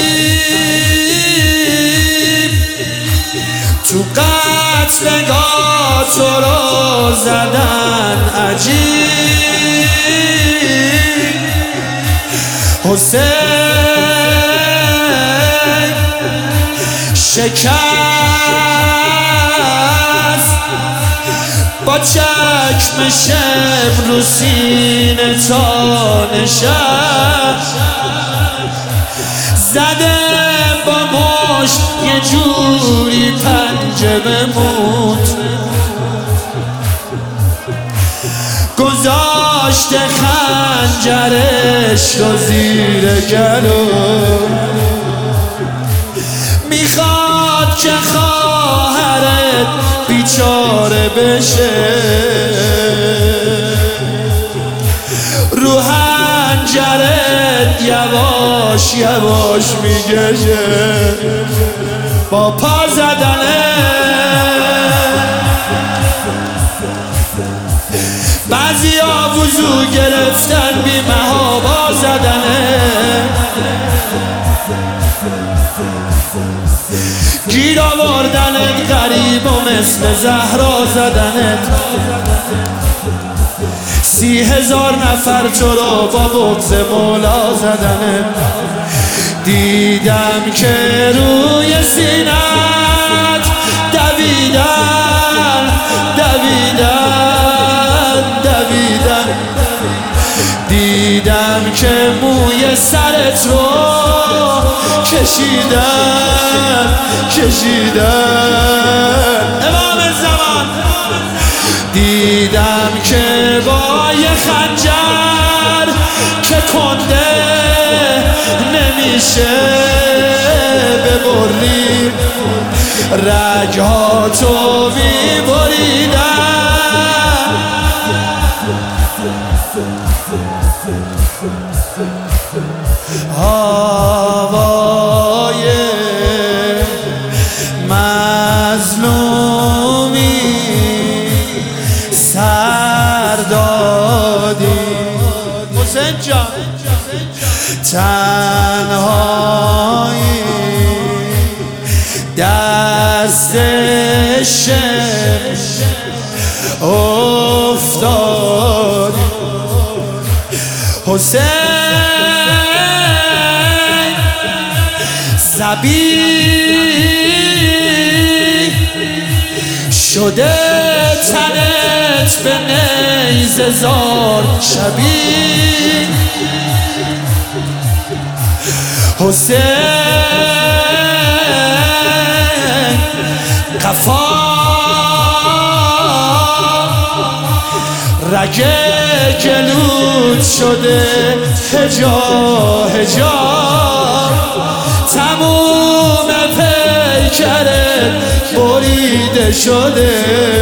تو قتلگاه تو رو زدن عجیب. حسین شکست با چکم شب رو سینه تا نشست. زده با مشت یه جوری پنجه بموت، گذاشته خنجرش رو زیر گلو. میخواد که خواهرت بیچاره بشه، رو حنجرت یواش یواش میگشه با پا زدنه. بعضیا وضو گرفتن بی محابا زدنه، گیر آوردنت غریب و مثل زهرا زدنت. 30,000 نفر تو رو با بغض مولا زدنت. دیدم که روی سینت دویدن دویدن دویدن. دیدم که موی سرت رو کشیدن کشیدن. امام زمان دیدم که با یه خنجر که کنده نمیشه ببری، رگهاتو میبریدن. هوای مظلومی سر دادی حسین جان، تنهایی دست شب افتادی. حسین زبیح شده تنت به نیزه زار شبیه. حسین قفا رگ گلود شده هجا هجا. تموم پیکرت بریده شده،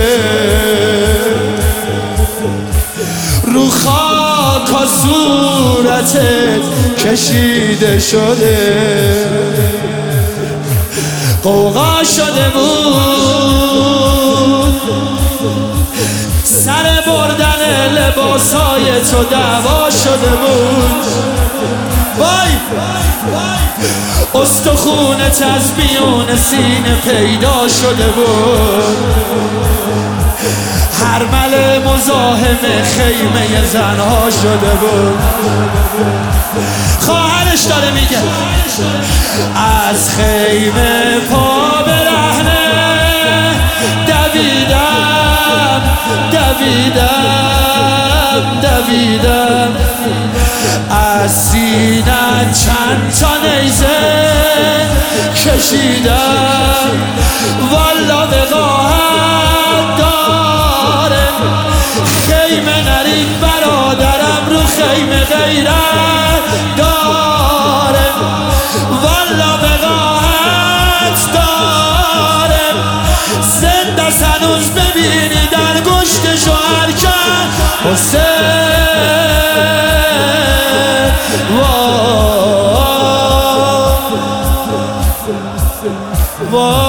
رو خاک صورتت کشیده شده. قوقا شده بود سر بردن لباسای تو دعوا شده بود. وای استخونت از بیون سینه پیدا شده بود. هرمل مزاحم خیمه زنها شده بود. خواهرش داره میگه از خیمه پا برهنه دویدم دویدم دویدم. از سینه چند تا نیزه کشیدم. والا وقاحت داره خیمه نرید برادرم، رو خیمه غیرت داره. والا وقاحت داره زنده هنوز ببینی در گوشتشو حرکت. حسین